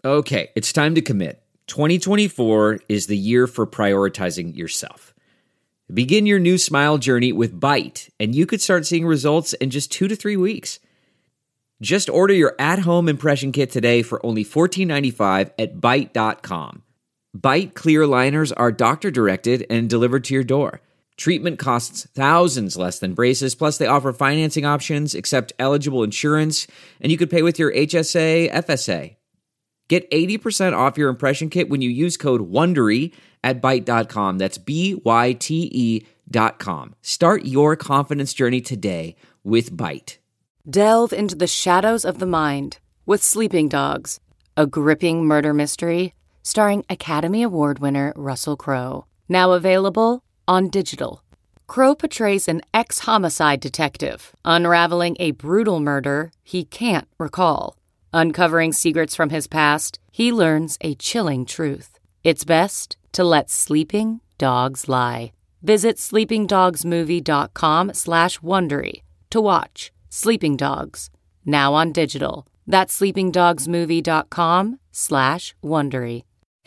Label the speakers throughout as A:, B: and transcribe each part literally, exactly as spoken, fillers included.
A: Okay, it's time to commit. twenty twenty-four is the year for prioritizing yourself. Begin your new smile journey with Byte, and you could start seeing results in just two to three weeks. Just order your at-home impression kit today for only fourteen ninety-five at byte dot com. Byte clear aligners are doctor-directed and delivered to your door. Treatment costs thousands less than braces, plus they offer financing options, accept eligible insurance, and you could pay with your H S A, F S A. Get eighty percent off your impression kit when you use code WONDERY at byte dot com. That's B Y T E dot com. Start your confidence journey today with Byte.
B: Delve into the shadows of the mind with Sleeping Dogs, a gripping murder mystery starring Academy Award winner Russell Crowe. Now available on digital. Crowe portrays an ex-homicide detective unraveling a brutal murder he can't recall. Uncovering secrets from his past, he learns a chilling truth. It's best to let sleeping dogs lie. Visit sleepingdogsmovie.com slash Wondery to watch Sleeping Dogs, now on digital. That's sleepingdogsmovie.com slash Wondery.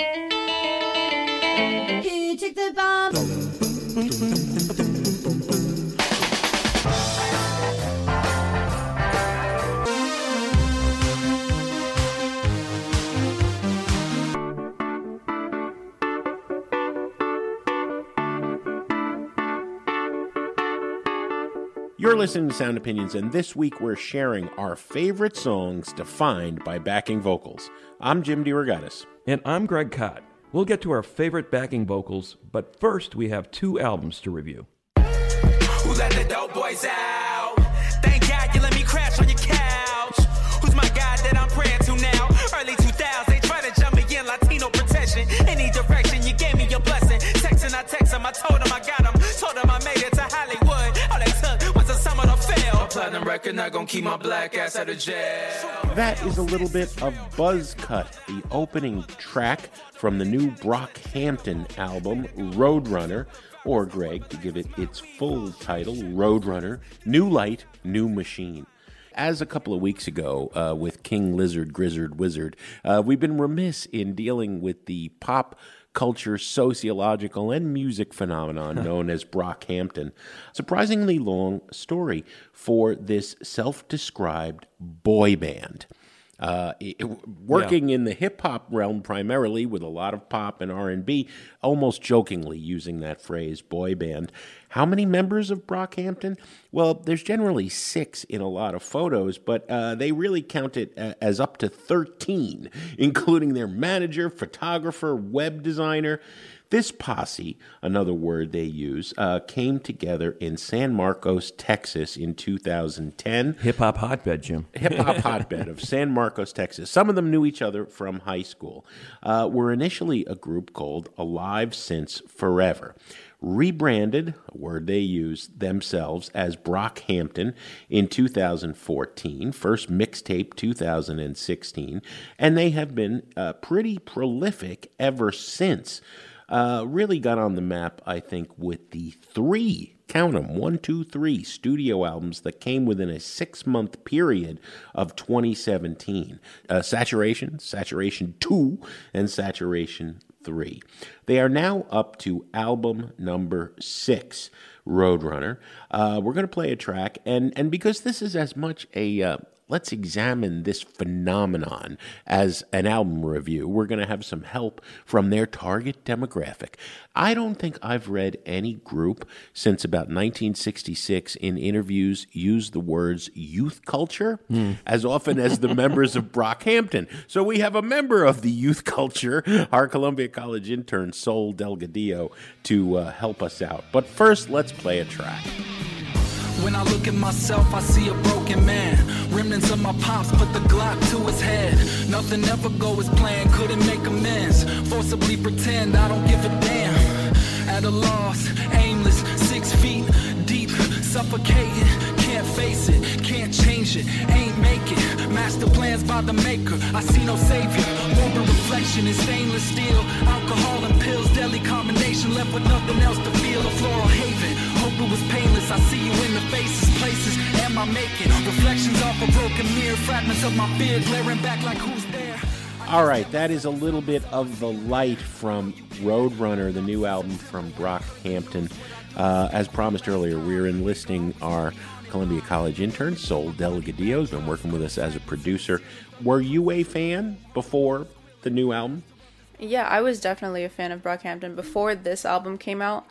C: Who took the bomb?
D: You're listening to Sound Opinions, and this week we're sharing our favorite songs defined by backing vocals. I'm Jim DeRogatis.
E: And I'm Greg Cott. We'll get to our favorite backing vocals, but first we have two albums to review.
F: Who let the dope boys out? Thank God you let me crash on your couch. Who's my guy that I'm praying to now? Early two thousands, they try to jump me in, Latino protection. Any direction, you gave me your blessing. Texting, I text him, I told him I got him. Told him I made it to Hollywood. All they took was a summer to fail. Platinum record, not gonna keep my black ass out of jail.
D: That is a little bit of Buzz Cut, the opening track from the new Brockhampton album, Roadrunner, or Greg, to give it its full title, Roadrunner, New Light, New Machine. As a couple of weeks ago uh, with King Lizard, Grizzard, Wizard, uh, we've been remiss in dealing with the pop culture, sociological, and music phenomenon known as Brockhampton. Surprisingly long story for this self-described boy band. Uh, it, working yeah. in the hip-hop realm primarily with a lot of pop and R and B, almost jokingly using that phrase, boy band. How many members of Brockhampton? Well, there's generally six in a lot of photos, but uh, they really count it as up to thirteen, including their manager, photographer, web designer. This posse, another word they use, uh, came together in San Marcos, Texas in two thousand ten.
E: Hip-hop hotbed, Jim.
D: Hip-hop hotbed of San Marcos, Texas. Some of them knew each other from high school. Uh, were initially a group called Alive Since Forever. Rebranded, a word they used themselves, as Brockhampton in two thousand fourteen, first mixtape two thousand sixteen, and they have been uh, pretty prolific ever since. Uh, really got on the map, I think, with the three, count them, one, two, three studio albums that came within a six-month period of twenty seventeen. Uh, Saturation, Saturation two, and Saturation three. They are now up to album number six, Roadrunner. Uh, we're going to play a track, and, and because this is as much a... Uh, Let's examine this phenomenon as an album review. We're going to have some help from their target demographic. I don't think I've read any group since about nineteen sixty-six in interviews use the words youth culture mm. as often as the members of Brockhampton. So we have a member of the youth culture, our Columbia College intern, Sol Delgadillo, to uh, help us out. But first, let's play a track.
F: When I look at myself, I see a broken man. Remnants of my pops put the Glock to his head. Nothing ever go as planned, couldn't make amends. Forcibly pretend I don't give a damn. At a loss, aimless, six feet deep, suffocating. Can't face it, can't change it, ain't make it. Master plans by the maker, I see no savior. Warmer reflection in stainless steel. Alcohol and pills, deadly combination. Left with nothing else to feel. A floral haven, hope it was painless. I see you in the faces, places, am I making? Reflections off a broken mirror. Fragments of my fear glaring back like who's there.
D: All right, that is a little bit of the light from Roadrunner, the new album from Brockhampton. Uh, as promised earlier, we're enlisting our Columbia College intern, Sol Delgadillo, has been working with us as a producer. Were you a fan before the new album?
G: Yeah, I was definitely a fan of Brockhampton. Before this album came out,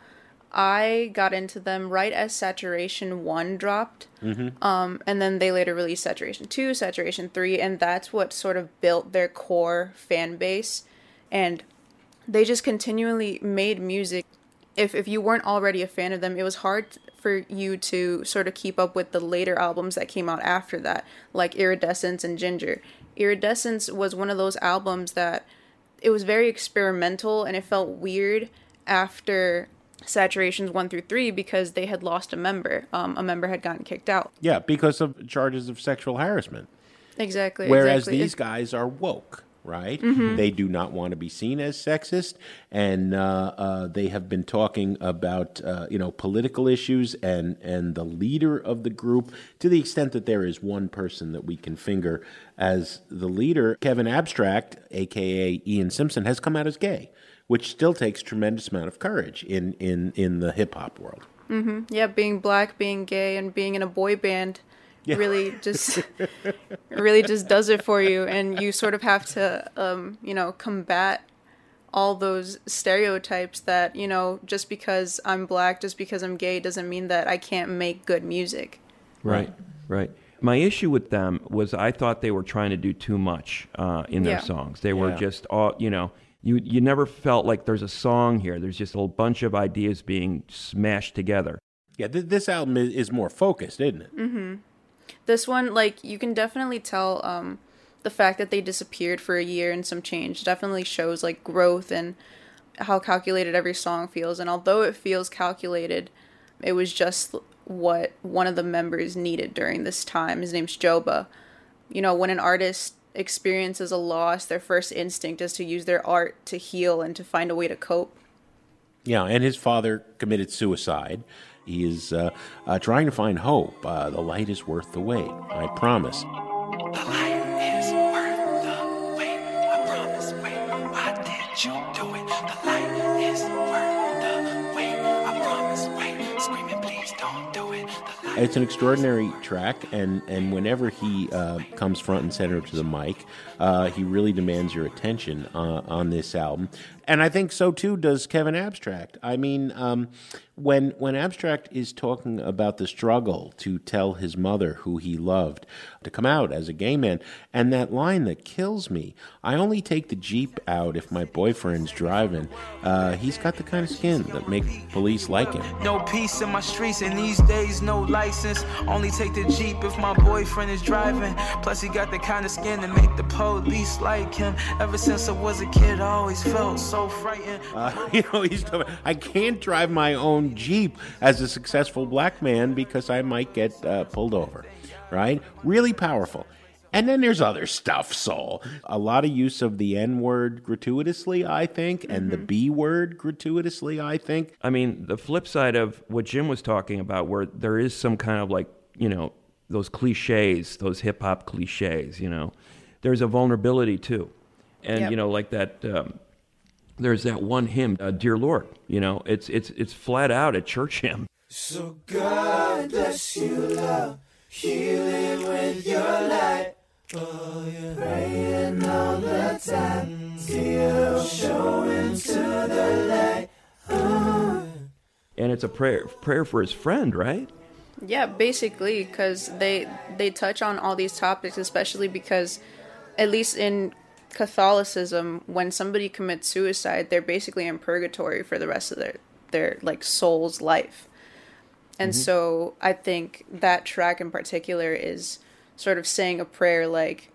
G: I got into them right as Saturation one dropped. Mm-hmm. Um, and then they later released Saturation two, Saturation three, and that's what sort of built their core fan base. And they just continually made music. If if you weren't already a fan of them, it was hard for you to sort of keep up with the later albums that came out after that, like Iridescence and Ginger. Iridescence was one of those albums that it was very experimental, and it felt weird after Saturations one through three because they had lost a member. Um, a member had gotten kicked out.
D: Yeah, because of charges of sexual harassment.
G: Exactly.
D: Whereas
G: exactly.
D: these guys are woke, right?
G: Mm-hmm.
D: They do not want to be seen as sexist, and uh, uh, they have been talking about uh, you know political issues and and the leader of the group to the extent that there is one person that we can finger as the leader. Kevin Abstract, aka Ian Simpson, has come out as gay, which still takes tremendous amount of courage in in in the hip hop world.
G: Mm-hmm. Yeah, being black, being gay, and being in a boy band. Yeah. really just really just does it for you, and you sort of have to um you know combat all those stereotypes that, you know, just because I'm black, just because I'm gay doesn't mean that I can't make good music.
E: Right, right. My issue with them was I thought they were trying to do too much uh in their
G: Yeah.
E: songs. They were
D: Yeah.
E: just all, you know, you you never felt like there's a song here. There's just a whole bunch of ideas being smashed together.
D: Yeah, th- this album is, is more focused, isn't it?
G: Mm-hmm. This one, like, you can definitely tell um, the fact that they disappeared for a year and some change definitely shows, like, growth and how calculated every song feels. And although it feels calculated, it was just what one of the members needed during this time. His name's Joba. You know, when an artist experiences a loss, their first instinct is to use their art to heal and to find a way to cope.
D: Yeah, and his father committed suicide. He is uh, uh, trying to find hope. Uh, the light is worth the wait, I promise.
F: The light is worth the wait. I promise. Wait, why did you do it? The light is worth the wait. I promise. Wait, screaming, please don't do it. The light
D: It's an extraordinary track, and, and whenever he uh, comes front and center to the mic, uh, he really demands your attention uh, on this album. And I think so, too, does Kevin Abstract. I mean, um, when when Abstract is talking about the struggle to tell his mother, who he loved, to come out as a gay man, and that line that kills me, I only take the Jeep out if my boyfriend's driving, uh, he's got the kind of skin that make police like him.
H: No peace in my streets, and these days no license. Only take the Jeep if my boyfriend is driving. Plus he got the kind of skin that make the police like him. Ever since I was a kid, I always felt so frightened.
D: Uh, you know, he's talking, I can't drive my own Jeep as a successful black man because I might get uh, pulled over, right? Really powerful. And then there's other stuff, Sol. A lot of use of the N-word gratuitously, I think, and mm-hmm. the B-word gratuitously, I think.
E: I mean, the flip side of what Jim was talking about, where there is some kind of like, you know, those cliches, those hip-hop cliches, you know, there's a vulnerability too. And,
G: yep.
E: you know, like that, um, there's that one hymn, uh, Dear Lord, you know, it's it's it's flat out a church hymn.
I: So God bless you, love, healing with your light. Oh, you're praying all the time, still showing to the light. Oh.
E: And it's a prayer prayer for his friend, right?
G: Yeah, basically, because they they touch on all these topics, especially because, at least in Catholicism, when somebody commits suicide, they're basically in purgatory for the rest of their their like soul's life. And mm-hmm. so I think that track in particular is sort of saying a prayer like,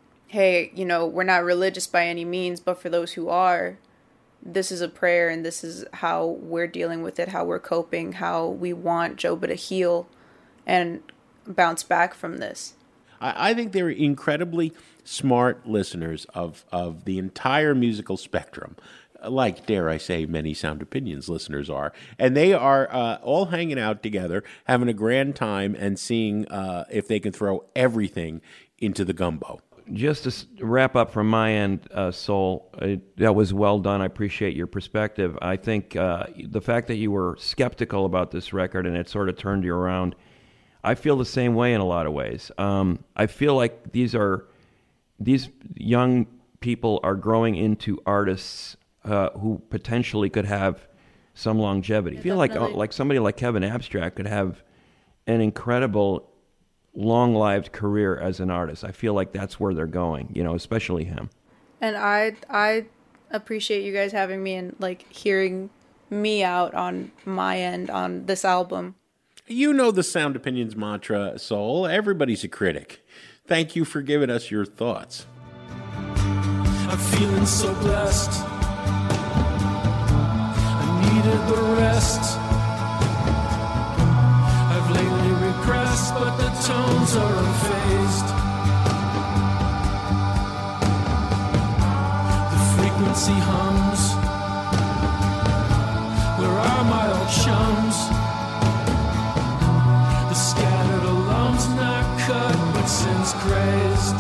G: hey, you know, we're not religious by any means, but for those who are, this is a prayer, and this is how we're dealing with it, how we're coping, how we want Joba to heal and bounce back from this.
D: I, I think they're incredibly smart listeners of, of the entire musical spectrum, like, dare I say, many Sound Opinions listeners are. And they are uh, all hanging out together, having a grand time, and seeing uh, if they can throw everything into the gumbo.
E: just to s- wrap up from my end, uh, Soul, uh, that was well done. I appreciate your perspective. I think uh, the fact that you were skeptical about this record and it sort of turned you around, I feel the same way in a lot of ways. Um, I feel like these are these young people are growing into artists uh, who potentially could have some longevity. I feel like uh, like somebody like Kevin Abstract could have an incredible long-lived career as an artist. I feel like that's where they're going, you know, especially him.
G: And I I appreciate you guys having me and like hearing me out on my end on this album.
D: You know the Sound Opinions mantra, Soul. Everybody's a critic. Thank you for giving us your thoughts.
I: I'm feeling so blessed. I needed the rest. I've lately regressed, but the tones are unfazed. The frequency hums. Where are my old chums? The scattered alums not cut, but since crazed.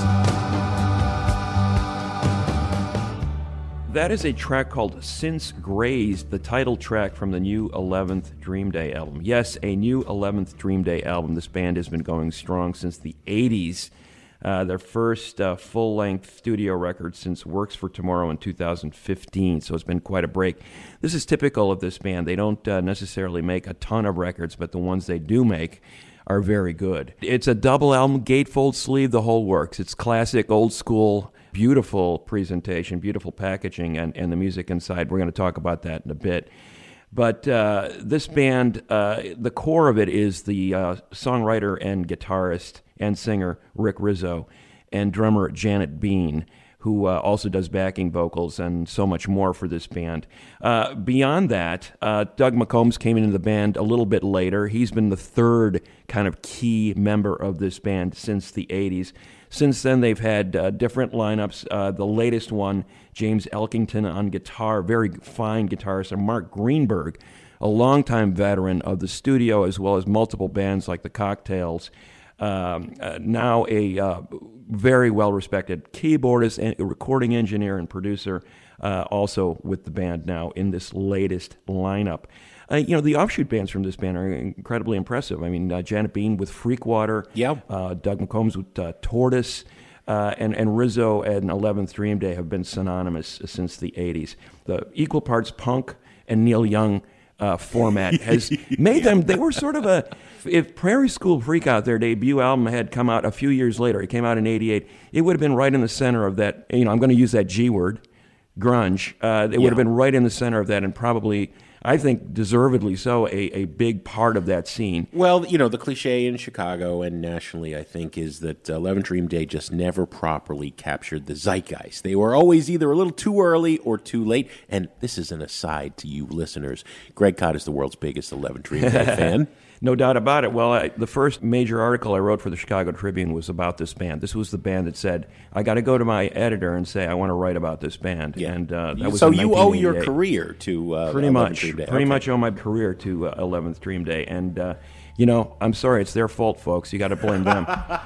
E: That is a track called Since Grazed, the title track from the new eleventh Dream Day album. Yes, a new eleventh Dream Day album. This band has been going strong since the eighties. Uh, their first uh, full-length studio record since Works for Tomorrow in two thousand fifteen, so it's been quite a break. This is typical of this band. They don't uh, necessarily make a ton of records, but the ones they do make are very good. It's a double album, gatefold sleeve, the whole works. It's classic, old school, beautiful presentation, beautiful packaging, and, and the music inside. We're going to talk about that in a bit. But uh, this band, uh, the core of it is the uh, songwriter and guitarist and singer Rick Rizzo and drummer Janet Bean, who uh, also does backing vocals and so much more for this band. Uh, beyond that, uh, Doug McCombs came into the band a little bit later. He's been the third kind of key member of this band since the eighties. Since then, they've had uh, different lineups. Uh, the latest one, James Elkington on guitar, very fine guitarist, and Mark Greenberg, a longtime veteran of the studio as well as multiple bands like the Cocktails. Um, uh, now a uh, very well-respected keyboardist and recording engineer and producer, uh, also with the band now in this latest lineup. Uh, you know, the offshoot bands from this band are incredibly impressive. I mean, uh, Janet Bean with Freakwater,
D: yep.
E: uh, Doug McCombs with uh, Tortoise, uh, and, and Rizzo and eleventh Dream Day have been synonymous since the eighties. The equal parts punk and Neil Young uh, format has made them, they were sort of a, if Prairie School Freakout, their debut album, had come out a few years later, it came out in eighty-eight, it would have been right in the center of that, you know, I'm going to use that G word, grunge. Uh, it would
D: yeah.
E: have been right in the center of that and probably, I think deservedly so, a, a big part of that scene.
D: Well, you know, the cliche in Chicago and nationally, I think, is that eleventh Dream Day just never properly captured the zeitgeist. They were always either a little too early or too late. And this is an aside to you listeners. Greg Kot is the world's biggest eleventh Dream Day fan.
E: No doubt about it. Well, I, the first major article I wrote for the Chicago Tribune was about this band. This was the band that said, I got to go to my editor and say, I want to write about this band.
D: Yeah.
E: And uh, that was
D: So
E: in
D: you owe
E: nineteen
D: your
E: eighty-eight.
D: career to uh,
E: Pretty
D: eleventh
E: much.
D: Dream Day.
E: Pretty
D: Okay.
E: much owe my career to uh, eleventh Dream Day. And, uh, you know, I'm sorry, it's their fault, folks. You got to blame them.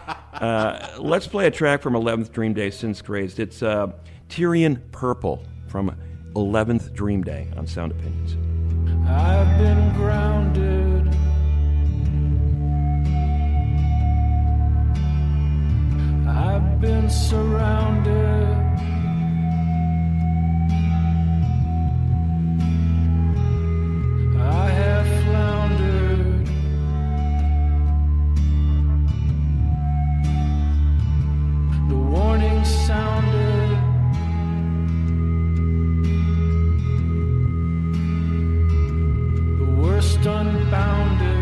E: uh, let's play a track from eleventh Dream Day, Since Grazed. It's uh, Tyrian Purple from eleventh Dream Day on Sound Opinions.
I: I've been grounded. I've been surrounded. I have floundered. The warning sounded. The worst unbounded.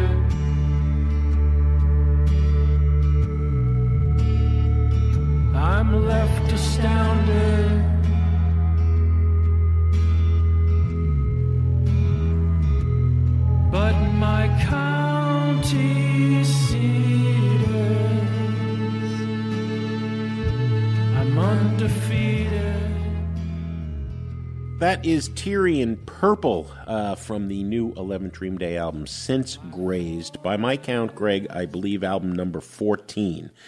I: I'm left astounded. But my county seat is, I'm undefeated.
D: That is Tyrian Purple uh, from the new eleventh Dream Day album, Since Grazed. By my count, Greg, I believe album number fourteen.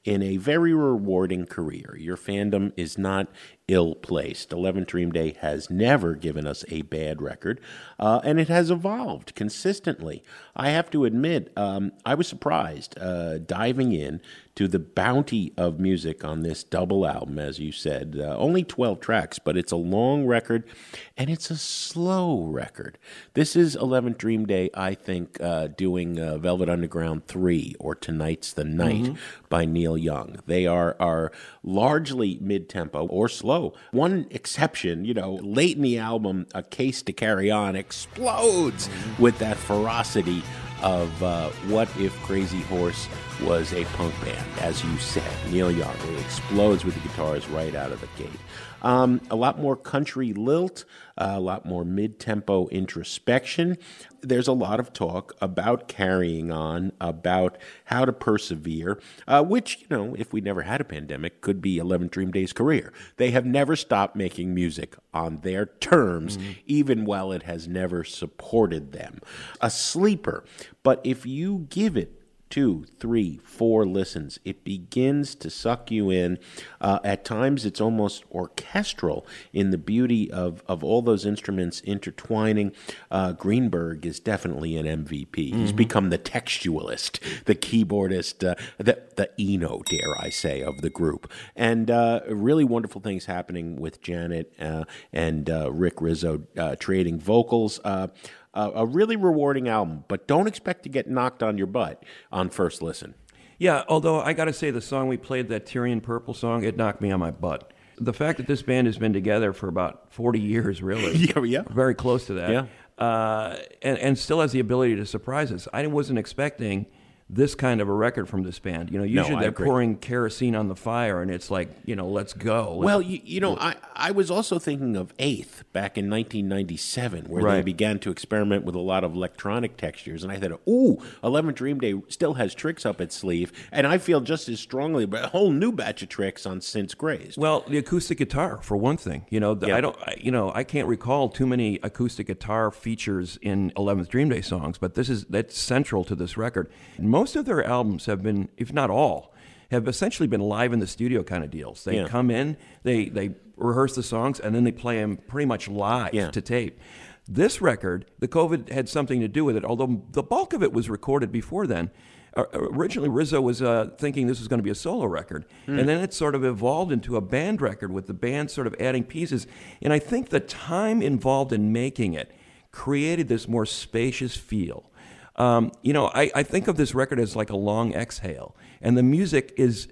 D: in a very rewarding career. Your fandom is not ill-placed. eleventh Dream Day has never given us a bad record, uh, and it has evolved consistently. I have to admit, um, I was surprised uh, diving in to the bounty of music on this double album, as you said. Uh, only twelve tracks, but it's a long record, and it's a slow record. This is eleventh Dream Day, I think, uh, doing uh, Velvet Underground three or Tonight's the Night mm-hmm. by Neil Young. They are, are largely mid-tempo or slow. One exception, you know, late in the album, A Case to Carry On explodes with that ferocity of uh, what if Crazy Horse was a punk band, as you said. Neil Young, it explodes with the guitars right out of the gate. Um, a lot more country lilt, uh, a lot more mid-tempo introspection. There's a lot of talk about carrying on, about how to persevere, uh, which, you know, if we never had a pandemic, could be eleventh Dream Day's career. They have never stopped making music on their terms, mm-hmm. even while it has never supported them. A sleeper, but if you give it two, three, four listens, it begins to suck you in. Uh, at times, it's almost orchestral in the beauty of, of all those instruments intertwining. Uh, Greenberg is definitely an M V P. Mm-hmm. He's become the textualist, the keyboardist, uh, the, the Eno, dare I say, of the group. And uh, really wonderful things happening with Janet uh, and uh, Rick Rizzo uh, trading vocals. Uh, Uh, a really rewarding album, but don't expect to get knocked on your butt on first listen.
E: Yeah, although I got to say, the song we played, that Tyrian Purple song, it knocked me on my butt. The fact that this band has been together for about forty years, really,
D: yeah, yeah,
E: very close to that,
D: yeah,
E: uh, and, and still has the ability to surprise us. I wasn't expecting this kind of a record from this band. You know, usually
D: no,
E: they're
D: agree.
E: pouring kerosene on the fire, and it's like, you know, let's go.
D: Well, you, you know, I, I was also thinking of Eighth back in nineteen ninety-seven, where
E: right.
D: they began to experiment with a lot of electronic textures, and I thought, ooh, eleventh Dream Day still has tricks up its sleeve, and I feel just as strongly about a whole new batch of tricks on Since Grazed.
E: Well, the acoustic guitar, for one thing. You know, the,
D: yeah.
E: I don't, I, you know, I can't recall too many acoustic guitar features in eleventh Dream Day songs, but this is that's central to this record. Most of their albums have been, if not all, have essentially been live in the studio kind of deals. They
D: yeah.
E: come in, they they rehearse the songs, and then they play them pretty much live
D: yeah.
E: to tape. This record, the COVID had something to do with it, although the bulk of it was recorded before then. Uh, originally, Rizzo was uh, thinking this was going to be a solo record, mm. and then it sort of evolved into a band record with the band sort of adding pieces. And I think the time involved in making it created this more spacious feel. Um, you know, I, I think of this record as like a long exhale, and the music is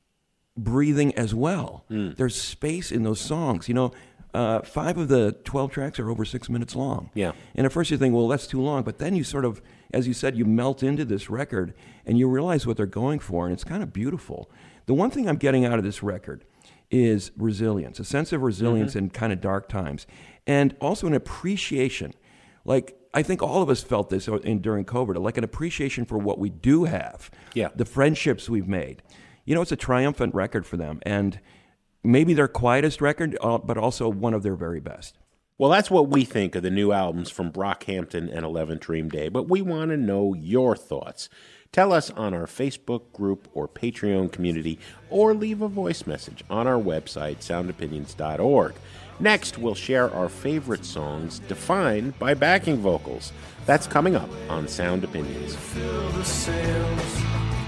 E: breathing as well. Mm. There's space in those songs. You know, uh, five of the twelve tracks are over six minutes long.
D: Yeah.
E: And at first you think, well, that's too long. But then you sort of, as you said, you melt into this record, and you realize what they're going for, and it's kind of beautiful. The one thing I'm getting out of this record is resilience, a sense of resilience mm-hmm. in kind of dark times, and also an appreciation. Like, I think all of us felt this in, during COVID, like an appreciation for what we do have,
D: yeah.
E: the friendships we've made. You know, it's a triumphant record for them, and maybe their quietest record, uh, but also one of their very best.
D: Well, that's what we think of the new albums from Brockhampton and eleventh Dream Day, but we want to know your thoughts. Tell us on our Facebook group or Patreon community, or leave a voice message on our website, sound opinions dot org. Next, we'll share our favorite songs defined by backing vocals. That's coming up on Sound Opinions.
I: Fill the sails.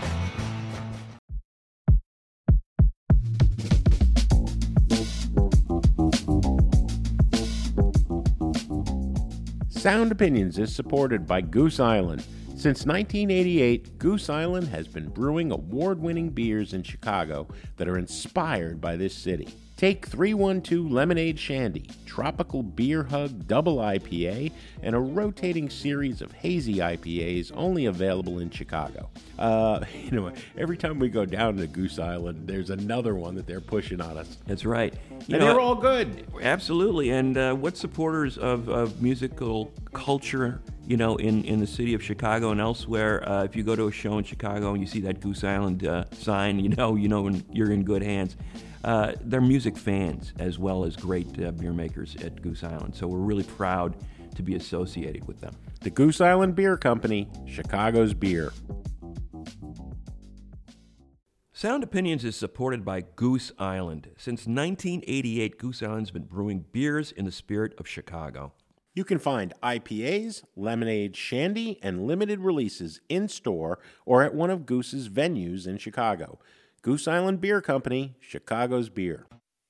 D: Sound Opinions is supported by Goose Island. Since nineteen eighty-eight, Goose Island has been brewing award-winning beers in Chicago that are inspired by this city. Take three one two Lemonade Shandy, Tropical Beer Hug Double I P A, and a rotating series of hazy I P As only available in Chicago. Uh, you know, every time we go down to Goose Island, there's another one that they're pushing on us.
E: That's right. You
D: and
E: know,
D: they're all good.
E: Absolutely. And uh, what supporters of, of musical culture, you know, in, in the city of Chicago and elsewhere, uh, if you go to a show in Chicago and you see that Goose Island uh, sign, you know, you know, you're in good hands. Uh, they're music fans as well as great uh, beer makers at Goose Island. So we're really proud to be associated with them.
D: The Goose Island Beer Company, Chicago's beer.
E: Sound Opinions is supported by Goose Island. Since nineteen eighty-eight, Goose Island's been brewing beers in the spirit of Chicago.
D: You can find I P As, lemonade, shandy, and limited releases in-store or at one of Goose's venues in Chicago. Goose Island Beer Company, Chicago's beer.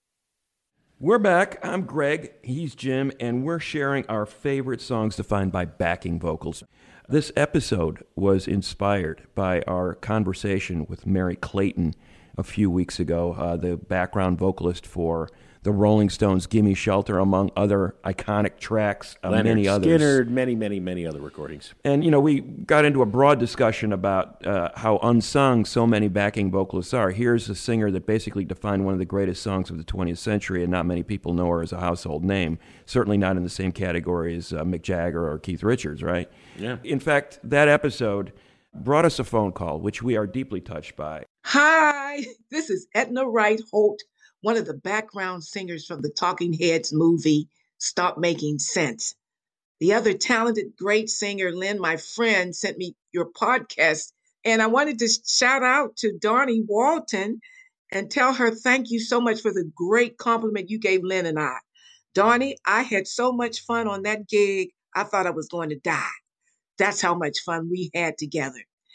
E: We're back. I'm Greg. He's Jim, and we're sharing our favorite songs defined by backing vocals. This episode was inspired by our conversation with Mary Clayton a few weeks ago, uh, the background vocalist for the Rolling Stones' Gimme Shelter, among other iconic tracks, uh,
D: Leonard
E: many others.
D: Skinner, many, many, many other recordings.
E: And, you know, we got into a broad discussion about uh, how unsung so many backing vocalists are. Here's a singer that basically defined one of the greatest songs of the twentieth century, and not many people know her as a household name. Certainly not in the same category as uh, Mick Jagger or Keith Richards, right?
D: Yeah.
E: In fact, that episode brought us a phone call, which we are deeply touched by.
J: Hi, this is Edna Wright Holt, one of the background singers from the Talking Heads movie, Stop Making Sense. The other talented, great singer, Lynn, my friend, sent me your podcast, and I wanted to shout out to Donnie Walton and tell her thank you so much for the great compliment you gave Lynn and I. Donnie, I had so much fun on that gig, I thought I was going to die. That's how much fun we had together.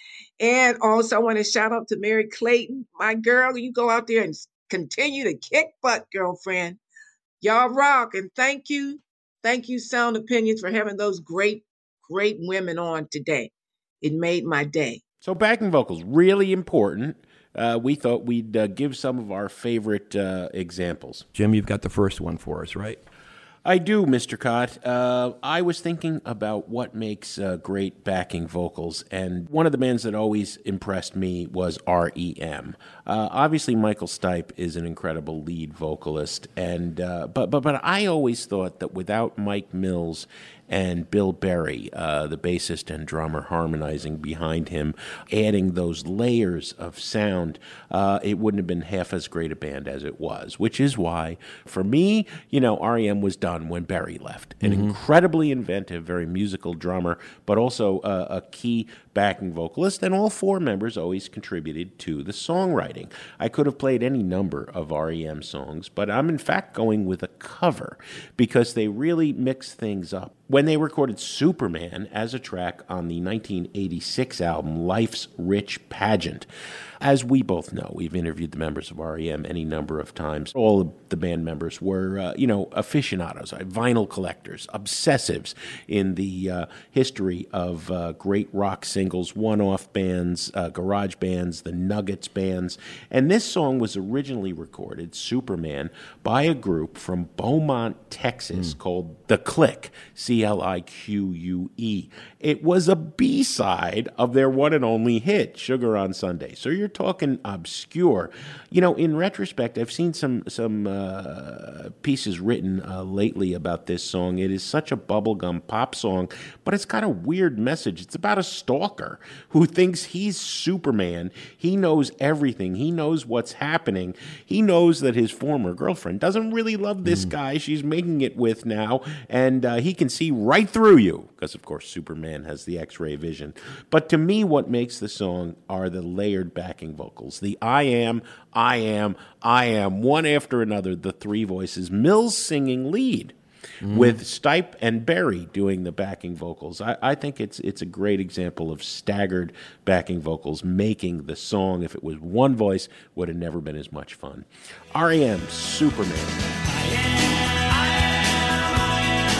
J: And also I want to shout out to Mary Clayton, my girl. You go out there and continue to kick butt, girlfriend. Y'all rock. And thank you. Thank you, Sound Opinions, for having those great, great women on today. It made my day.
D: So backing vocals, really important. Uh, we thought we'd uh, give some of our favorite uh, examples.
E: Jim, you've got the first one for us, right?
D: I do, Mister Cott. Uh, I was thinking about what makes uh, great backing vocals, and one of the bands that always impressed me was R E M. Uh, obviously, Michael Stipe is an incredible lead vocalist, and uh, but but but I always thought that without Mike Mills and Bill Berry, uh, the bassist and drummer, harmonizing behind him, adding those layers of sound, uh, it wouldn't have been half as great a band as it was, which is why, for me, you know, R E M was done when Berry left. An mm-hmm. incredibly inventive, very musical drummer, but also uh, a key backing vocalist, and all four members always contributed to the songwriting. I could have played any number of R E M songs, but I'm in fact going with a cover because they really mix things up. When they recorded Superman as a track on the nineteen eighty-six album Life's Rich Pageant, as we both know, we've interviewed the members of R E M any number of times. All of the band members were, uh, you know, aficionados, vinyl collectors, obsessives in the uh, history of uh, great rock singles, one-off bands, uh, garage bands, the Nuggets bands. And this song was originally recorded, Superman, by a group from Beaumont, Texas, mm. called The Clique, C L I Q U E. It was a B-side of their one and only hit, Sugar on Sunday. So you're talking obscure. You know, in retrospect, I've seen some some uh, pieces written uh, lately about this song. It is such a bubblegum pop song, but it's got a weird message. It's about a stalker who thinks he's Superman. He knows everything. He knows what's happening. He knows that his former girlfriend doesn't really love this mm. guy she's making it with now, and uh, he can see right through you, because, of course, Superman has the X-ray vision. But to me, what makes the song are the layered backing vocals. The I am, I am, I am, one after another, the three voices. Mills singing lead mm. with Stipe and Berry doing the backing vocals. I, I think it's it's a great example of staggered backing vocals making the song, if it was one voice, would have never been as much fun. R E M, Superman. I am, I am, I am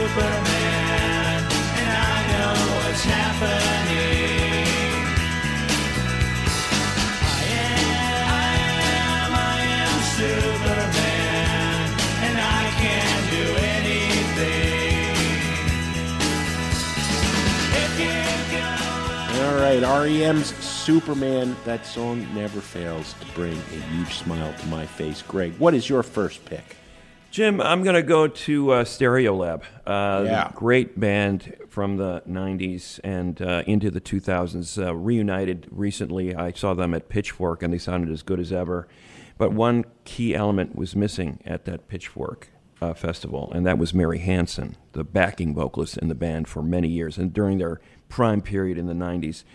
D: Superman, and I know what's happening. Superman, and I can't do anything. If you go... All right, R E M's Superman. That song never fails to bring a huge smile to my face. Greg, what is your first pick?
E: Jim, I'm going to go to uh, Stereolab, uh,
D: yeah.
E: the great band from the nineties and uh, into the two thousands. Uh, reunited recently. I saw them at Pitchfork, and they sounded as good as ever. But one key element was missing at that Pitchfork uh, festival, and that was Mary Hansen, the backing vocalist in the band for many years, and during their prime period in the nineties.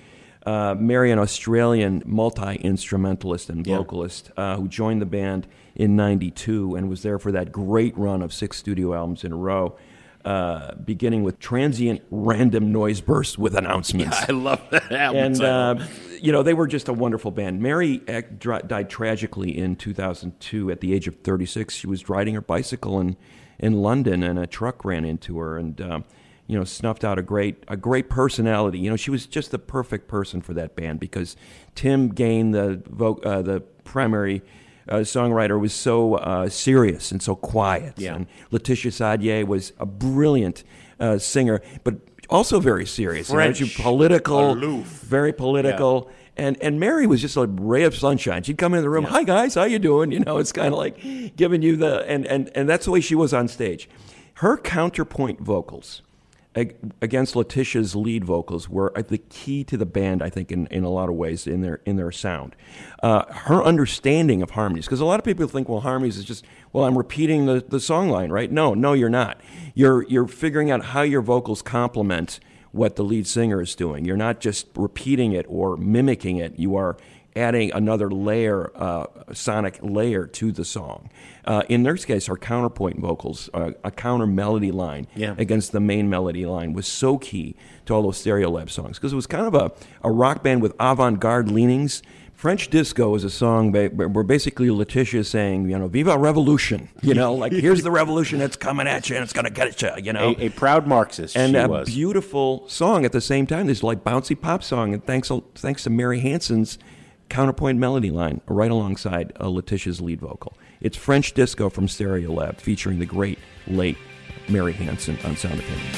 E: Uh, Mary, an Australian multi-instrumentalist and vocalist uh, who joined the band in ninety-two and was there for that great run of six studio albums in a row, uh, beginning with Transient Random Noise Bursts with Announcements.
D: Yeah, I love that album
E: And,
D: title.
E: uh, you know, they were just a wonderful band. Mary ac- dri- died tragically in two thousand two at the age of thirty-six. She was riding her bicycle in, in London, and a truck ran into her and... Um, you know, snuffed out a great a great personality. You know, she was just the perfect person for that band because Tim Gain, the vo- uh, the primary uh, songwriter, was so uh, serious and so quiet.
D: Yeah.
E: And Laetitia Sadier was a brilliant uh, singer, but also very serious.
D: French,
E: you know, she political,
D: aloof.
E: very political. And and Mary was just a ray of sunshine. She'd come into the room,
D: Yeah.
E: "Hi guys, how you doing?" You know, it's kind of like giving you the and, and and that's the way she was on stage. Her counterpoint vocals against Letitia's lead vocals were the key to the band, I think, in, in a lot of ways in their in their sound. Uh, her understanding of harmonies, because a lot of people think, well, harmonies is just, well, I'm repeating the, the song line, right? No, no, you're not. You're you're figuring out how your vocals complement what the lead singer is doing. You're not just repeating it or mimicking it. You are adding another layer, uh, sonic layer to the song. Uh, in their case, our counterpoint vocals, uh, a counter melody line
D: Yeah.
E: against the main melody line was so key to all those Stereolab songs because it was kind of a, a rock band with avant-garde leanings. French Disco is a song ba- where basically Laetitia is saying, you know, Viva Revolution, you know, like here's the revolution that's coming at you and it's going to get at you, you know.
D: A, a proud Marxist
E: And
D: she
E: a
D: was.
E: beautiful song at the same time. This like bouncy pop song, and thanks thanks to Mary Hanson's counterpoint melody line right alongside uh, Letitia's lead vocal. It's French Disco from Stereolab featuring the great late Mary Hanson on Sound Opinions.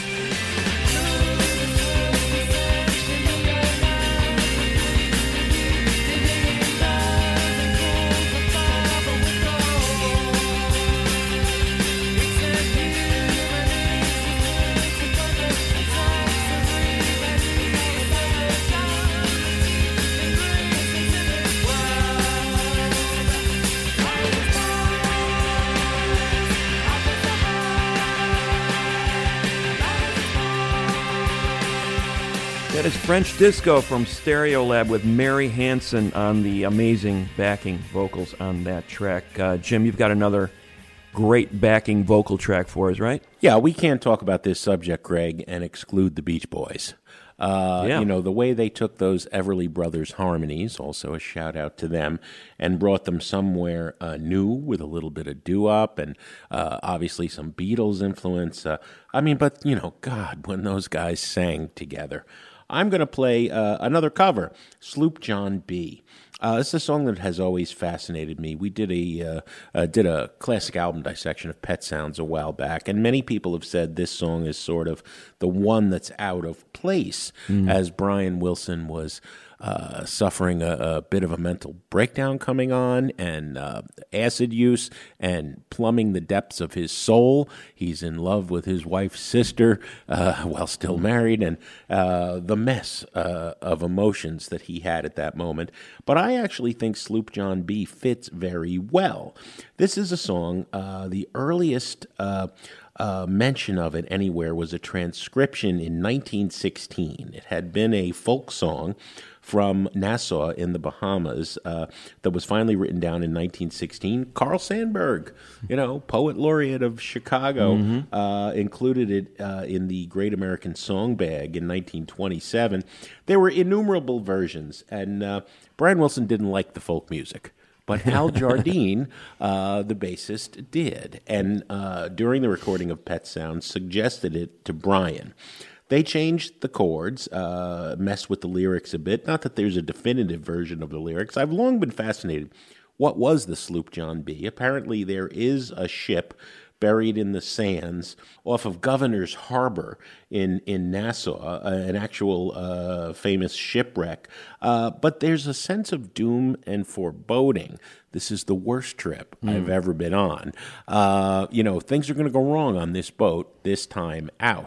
E: That is French Disco from Stereolab with Mary Hanson on the amazing backing vocals on that track. Uh, Jim, you've got another great backing vocal track for us, right?
D: Yeah, we can't talk about this subject, Greg, and exclude the Beach Boys. Uh,
E: Yeah.
D: You know, the way they took those Everly Brothers harmonies, also a shout out to them, and brought them somewhere uh, new with a little bit of doo-wop and uh, obviously some Beatles influence. Uh, I mean, but, you know, God, when those guys sang together. I'm going to play uh, another cover, Sloop John B. Uh, it's a song that has always fascinated me. We did a uh, uh, did a classic album dissection of Pet Sounds a while back, and many people have said this song is sort of the one that's out of place,
E: Mm.
D: as Brian Wilson was uh, suffering a, a bit of a mental breakdown coming on, and uh, acid use, and plumbing the depths of his soul. He's in love with his wife's sister uh, while still married, and uh, the mess uh, of emotions that he had at that moment. But I actually think Sloop John B fits very well. This is a song, uh, the earliest uh, uh, mention of it anywhere was a transcription in nineteen sixteen. It had been a folk song from Nassau in the Bahamas uh, that was finally written down in nineteen sixteen. Carl Sandburg, you know, poet laureate of Chicago,
E: Mm-hmm.
D: uh, included it uh, in the Great American Song Bag in nineteen twenty-seven. There were innumerable versions, and uh, Brian Wilson didn't like the folk music. But Al Jardine, uh, the bassist, did. And uh, during the recording of Pet Sounds, suggested it to Brian. They changed the chords, uh, messed with the lyrics a bit. Not that there's a definitive version of the lyrics. I've long been fascinated. What was the Sloop John B? Apparently there is a ship buried in the sands off of Governor's Harbor in, in Nassau, uh, an actual uh, famous shipwreck. Uh, but there's a sense of doom and foreboding. This is the worst trip
E: Mm.
D: I've ever been on. Uh, you know, things are going to go wrong on this boat this time out.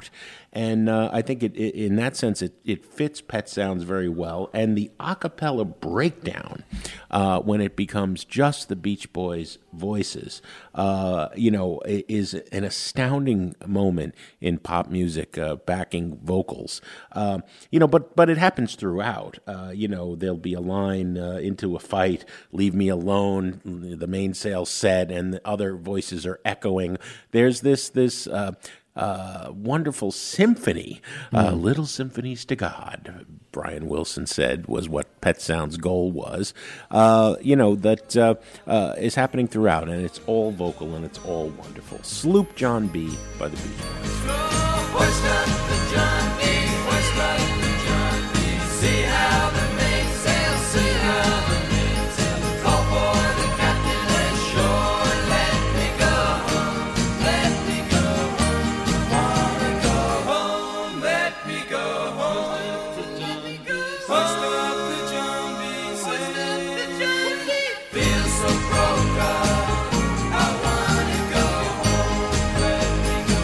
D: And uh, I think it, it, in that sense, it, it fits Pet Sounds very well. And the a cappella breakdown, uh, when it becomes just the Beach Boys' voices, uh, you know, is an astounding moment in pop music, uh, backing vocals. Uh, you know, but but it happens throughout. Uh, you know, there'll be a line uh, into a fight, "Leave me alone," the mainsail said, and the other voices are echoing. There's this this uh, uh, wonderful symphony, uh,
E: Mm.
D: little symphonies to God, Brian Wilson said was what Pet Sounds' goal was, uh, you know, that uh, uh, is happening throughout, and it's all vocal and it's all wonderful. Sloop John B. by the Beach Boys.
I: What's up the John B? What's up the John B? See how the mainsail, see how the mainsail. Call for the captain ashore. Let me go home, let me go home. Wanna go home, let me go home. What's up the John B? What's up the John B? Feel so broke up. I wanna go home, let me go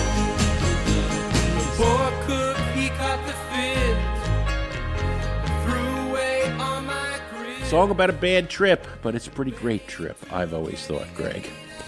I: home. Poor cook, he caught the fit. Threw away all my grit.
D: Song about a bad trip, but it's a pretty great trip, I've always thought, Greg.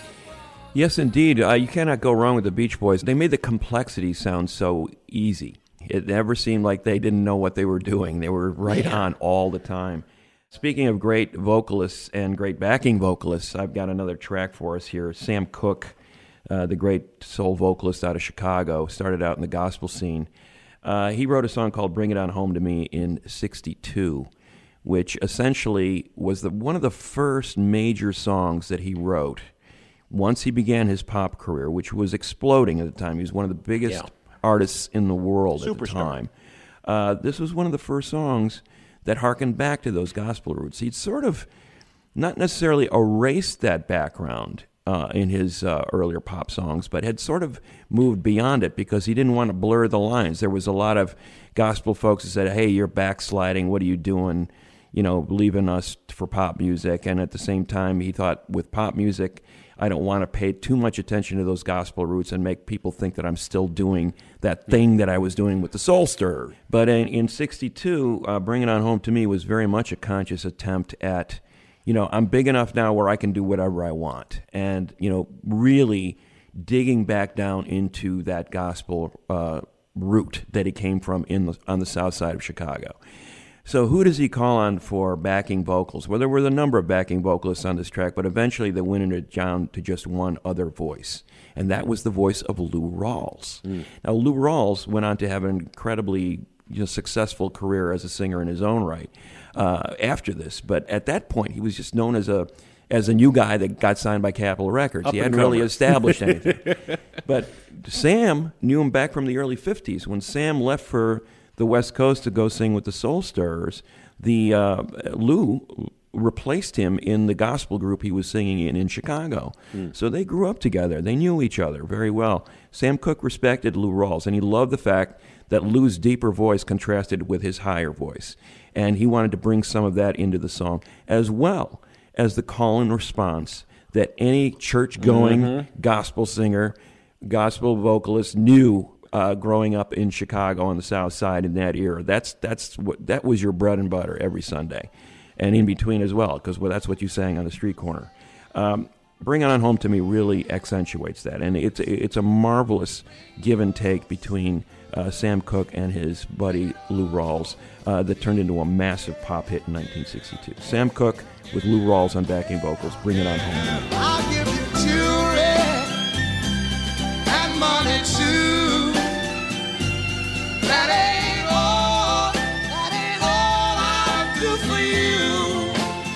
E: Yes, indeed. Uh, you cannot go wrong with the Beach Boys. They made the complexity sound so easy. It never seemed like they didn't know what they were doing. They were right
D: Yeah.
E: on all the time. Speaking of great vocalists and great backing vocalists, I've got another track for us here. Sam Cooke, uh, the great soul vocalist out of Chicago, started out in the gospel scene. Uh, he wrote a song called Bring It On Home to Me in sixty-two, which essentially was the, one of the first major songs that he wrote once he began his pop career, which was exploding at the time. He was one of the biggest
D: Yeah.
E: artists in the world at the
D: Superstar.
E: time. Uh, this was one of the first songs that harkened back to those gospel roots. He'd sort of not necessarily erased that background uh, in his uh, earlier pop songs, but had sort of moved beyond it because he didn't want to blur the lines. There was a lot of gospel folks that said, hey, you're backsliding, what are you doing, you know, leaving us for pop music? And at the same time, he thought with pop music, I don't want to pay too much attention to those gospel roots and make people think that I'm still doing that thing that I was doing with the Soul Stirrer. But in, in sixty-two, uh, Bring It On Home to Me was very much a conscious attempt at, you know, I'm big enough now where I can do whatever I want. And, you know, really digging back down into that gospel uh, root that he came from in the, on the south side of Chicago. So who does he call on for backing vocals? Well, there were a number of backing vocalists on this track, but eventually they went it down to just one other voice, and that was the voice of Lou Rawls. Mm. Now, Lou Rawls went on to have an incredibly you know, successful career as a singer in his own right uh, after this, but at that point, he was just known as a as a new guy that got signed by Capitol Records.
D: Up
E: he
D: and
E: hadn't really
D: comer.
E: established anything. But Sam knew him back from the early fifties. When Sam left for the West Coast to go sing with the Soul Stirrers, the uh, Lou replaced him in the gospel group he was singing in in Chicago. Mm. So they grew up together. They knew each other very well. Sam Cooke respected Lou Rawls, and he loved the fact that Lou's deeper voice contrasted with his higher voice. And he wanted to bring some of that into the song, as well as the call and response that any church-going mm-hmm. gospel singer, gospel vocalist knew Uh, growing up in Chicago on the South Side in that era. That's that's what that was your bread and butter every Sunday, and in between as well, because well, that's what you sang on the street corner. Um, Bring It On Home to Me really accentuates that, and it's it's a marvelous give and take between uh, Sam Cooke and his buddy Lou Rawls uh, that turned into a massive pop hit in nineteen sixty-two. Sam Cooke with Lou Rawls on backing vocals. Bring It On Home to Me.
I: I'll give you jewelry and money too. That ain't all, that ain't all I'll do for you.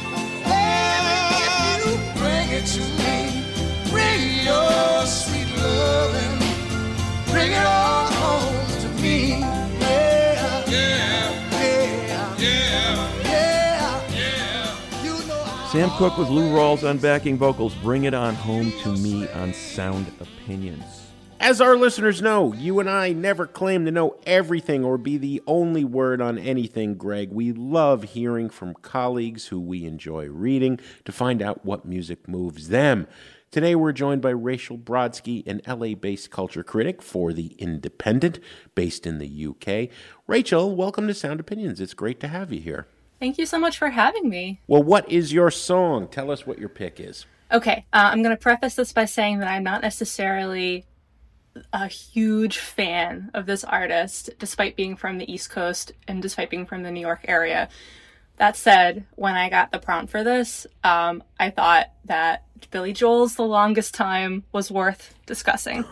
I: If you bring it to me, bring your sweet loving, bring it all home to me. Yeah, yeah, yeah, yeah, yeah, yeah. You know I
E: Sam Cooke with Lou Rawls on backing vocals. Bring It On Home to Me on Sound Opinions.
D: As our listeners know, you and I never claim to know everything or be the only word on anything, Greg. We love hearing from colleagues who we enjoy reading to find out what music moves them. Today we're joined by Rachel Brodsky, an L A-based culture critic for The Independent, based in the U K. Rachel, welcome to Sound Opinions. It's great to have you here.
K: Thank you so much for having me.
D: Well, what is your song? Tell us what your pick is.
K: Okay, uh, I'm going to preface this by saying that I'm not necessarily a huge fan of this artist, despite being from the East Coast and despite being from the New York area. That said, when I got the prompt for this, um, I thought that Billy Joel's The Longest Time was worth discussing.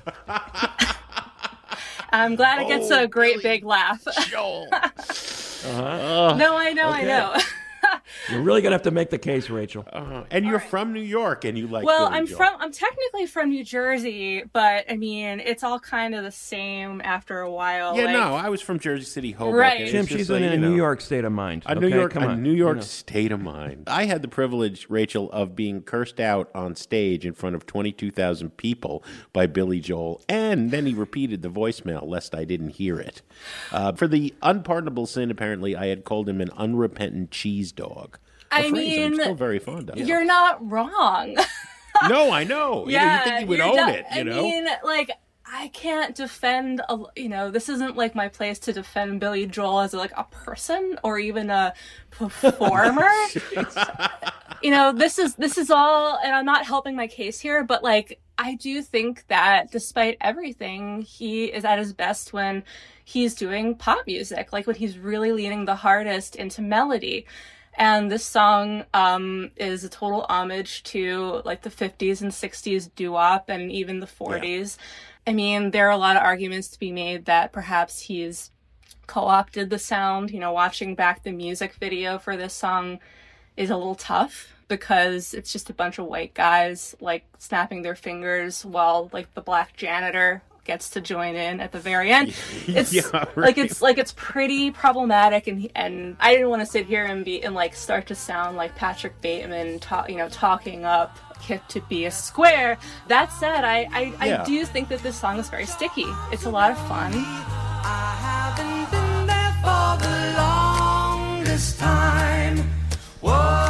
K: I'm glad it gets oh, a great Billy big laugh.
D: Joel.
E: uh-huh.
K: No, I know,
E: okay.
K: I know.
E: You're really gonna have to make the case, Rachel.
D: Uh, and you're right. from New York, and you like.
K: Well,
D: Billy
K: I'm
D: Joel.
K: from. I'm technically from New Jersey, but I mean, it's all kind of the same after a while.
D: Yeah,
K: like,
D: no, I was from Jersey City, Hoboken.
K: Right.
E: Jim, she's in
D: like,
E: a
D: you know,
E: New York state of mind.
D: A
E: okay?
D: New York,
E: Come on.
D: a New York
E: you know.
D: state of mind. I had the privilege, Rachel, of being cursed out on stage in front of twenty-two thousand people by Billy Joel, and then he repeated the voicemail lest I didn't hear it. Uh, for the unpardonable sin, apparently, I had called him an unrepentant cheese dog.
K: I
D: phrase
K: mean,
D: I'm still very fond of.
K: You're not wrong.
D: No, I know.
K: Yeah,
D: you know, you think he would own
K: de-
D: it, you
K: I
D: know?
K: mean, like, I can't defend, a, you know, this isn't like my place to defend Billy Joel as like a person or even a performer. You know, this is, this is all, and I'm not helping my case here, but like, I do think that despite everything, he is at his best when he's doing pop music, like when he's really leaning the hardest into melody. And this song um, is a total homage to like the fifties and sixties doo-wop and even the forties. Yeah. I mean, there are a lot of arguments to be made that perhaps he's co-opted the sound. You know, watching back the music video for this song is a little tough because it's just a bunch of white guys like snapping their fingers while like the black janitor gets to join in at the very end. It's
D: yeah, right.
K: like it's like it's pretty problematic, and and I didn't want to sit here and be and like start to sound like Patrick Bateman, talk you know, talking up Kip to be a square. That said, I I,
D: yeah.
K: I do think that this song is very sticky. It's a lot of fun.
I: I haven't been there for the longest time. Whoa.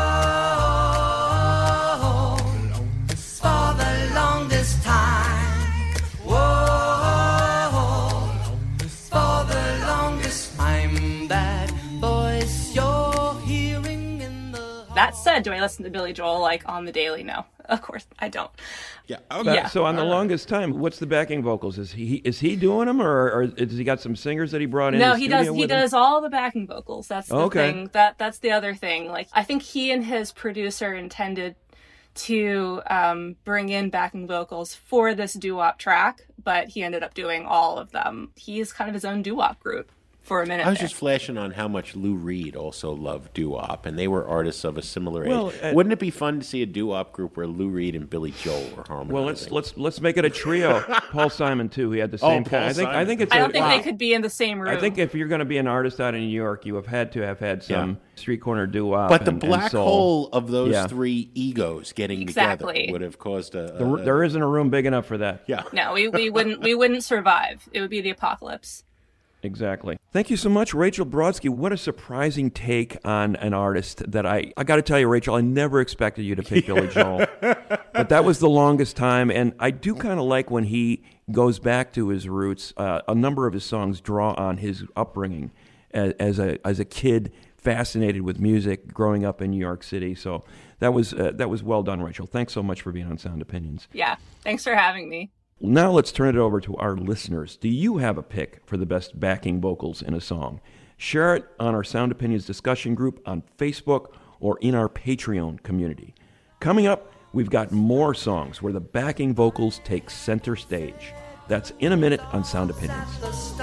K: That said, do I listen to Billy Joel like on the daily? No, of course I don't.
D: Yeah. Okay.
K: Yeah.
E: So on The Longest Time, what's the backing vocals? Is he is he doing them, or, or has he got some singers that he brought in?
K: No,
E: the
K: he
E: studio
K: does. He
E: with
K: does
E: him?
K: all the backing vocals. That's the
E: Okay.
K: thing. That that's the other thing. Like I think he and his producer intended to um, bring in backing vocals for this doo-wop track, but he ended up doing all of them. He's kind of his own doo-wop group for a minute.
D: I was
K: there.
D: just flashing on how much Lou Reed also loved doo-wop, and they were artists of a similar age.
E: Well, uh,
D: Wouldn't it be fun to see a doo-wop group where Lou Reed and Billy Joel were harmonizing?
E: Well, let's let's let's make it a trio. Paul Simon too. He had the
D: Oh,
E: same
D: Paul
E: kind. I think I
D: Simon.
E: think it's.
K: I
E: a,
K: don't think
E: wow.
K: they could be in the same room.
E: I think if you're going to be an artist out in New York, you have had to have had some
D: Yeah.
E: street corner doo-wop.
D: But the
E: and,
D: black
E: and soul.
D: hole of those
E: Yeah.
D: three egos getting
K: Exactly.
D: together would have caused a... a,
E: There,
D: a
E: there isn't a room big enough for that.
D: yeah.
K: No, we, we wouldn't we wouldn't survive. It would be the apocalypse.
E: Exactly. Thank you so much, Rachel Brodsky. What a surprising take on an artist that I... I got to tell you, Rachel, I never expected you to pick Billy Joel. But that was The Longest Time, and I do kind of like when he goes back to his roots. Uh, a number of his songs draw on his upbringing as, as a as a kid fascinated with music, growing up in New York City. So that was uh, that was well done, Rachel. Thanks so much for being on Sound Opinions.
K: Yeah. Thanks for having me.
E: Now let's turn it over to our listeners. Do you have a pick for the best backing vocals in a song? Share it on our Sound Opinions discussion group on Facebook or in our Patreon community. Coming up, we've got more songs where the backing vocals take center stage. That's in a minute on Sound Opinions.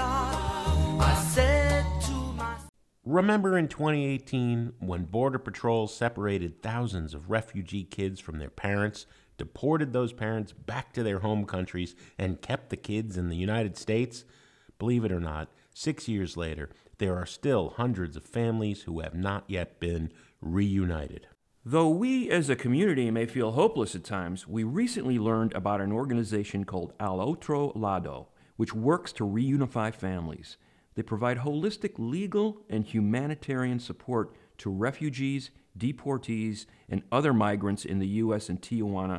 D: Remember in twenty eighteen when Border Patrol separated thousands of refugee kids from their parents, deported those parents back to their home countries, and kept the kids in the United States? Believe it or not, six years later, there are still hundreds of families who have not yet been reunited.
E: Though we as a community may feel hopeless at times, we recently learned about an organization called Al Otro Lado, which works to reunify families. They provide holistic legal and humanitarian support to refugees, deportees, and other migrants in the U S and Tijuana